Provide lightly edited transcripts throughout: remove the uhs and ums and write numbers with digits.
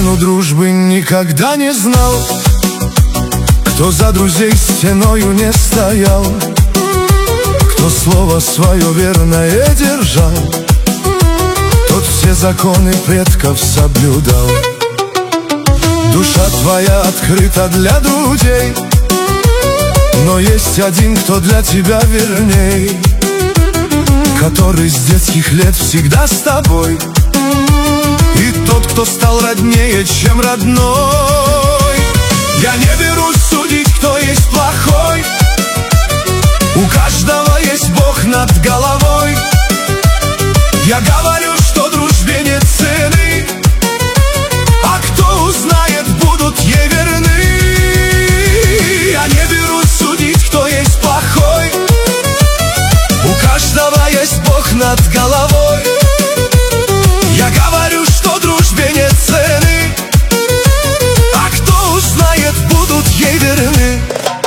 цену дружбы никогда не знал, кто за друзей стеною не стоял, кто слово свое верное держал, тот все законы предков соблюдал. Душа твоя открыта для друзей, но есть один, кто для тебя верней, который с детских лет всегда с тобой, и тот, кто стал роднее, чем родной. Я не берусь судить, кто есть плохой, у каждого есть Бог над головой. Я говорю, что дружбе нет цены, а кто узнает, будут ей верны. Я не берусь судить, кто есть плохой, у каждого есть Бог над головой. Я говорю, что дружбе нет цены, а кто узнает, будут ей верны.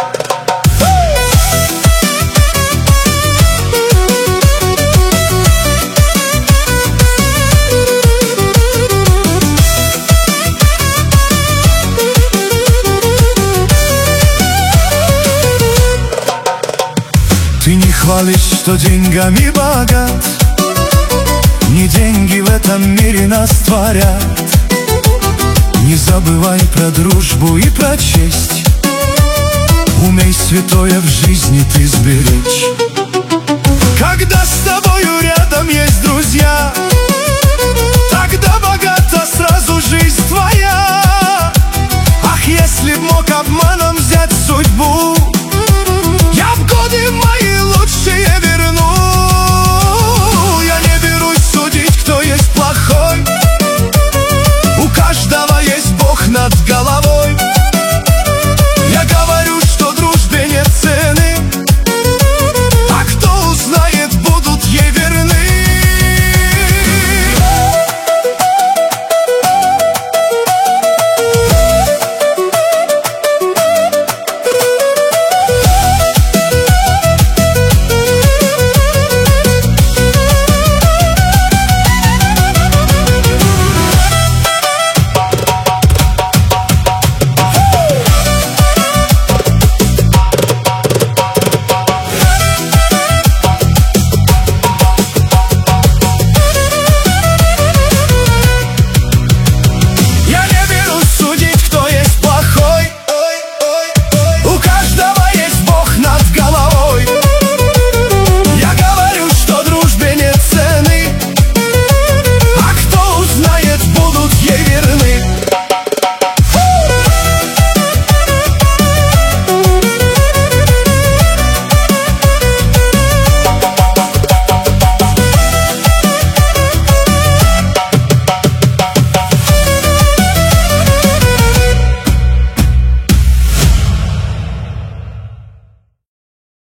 Ты не хвалишь, что деньгами богат, не деньги в этом мире нас творят. Не забывай про дружбу и про честь, умей святое в жизни ты сберечь.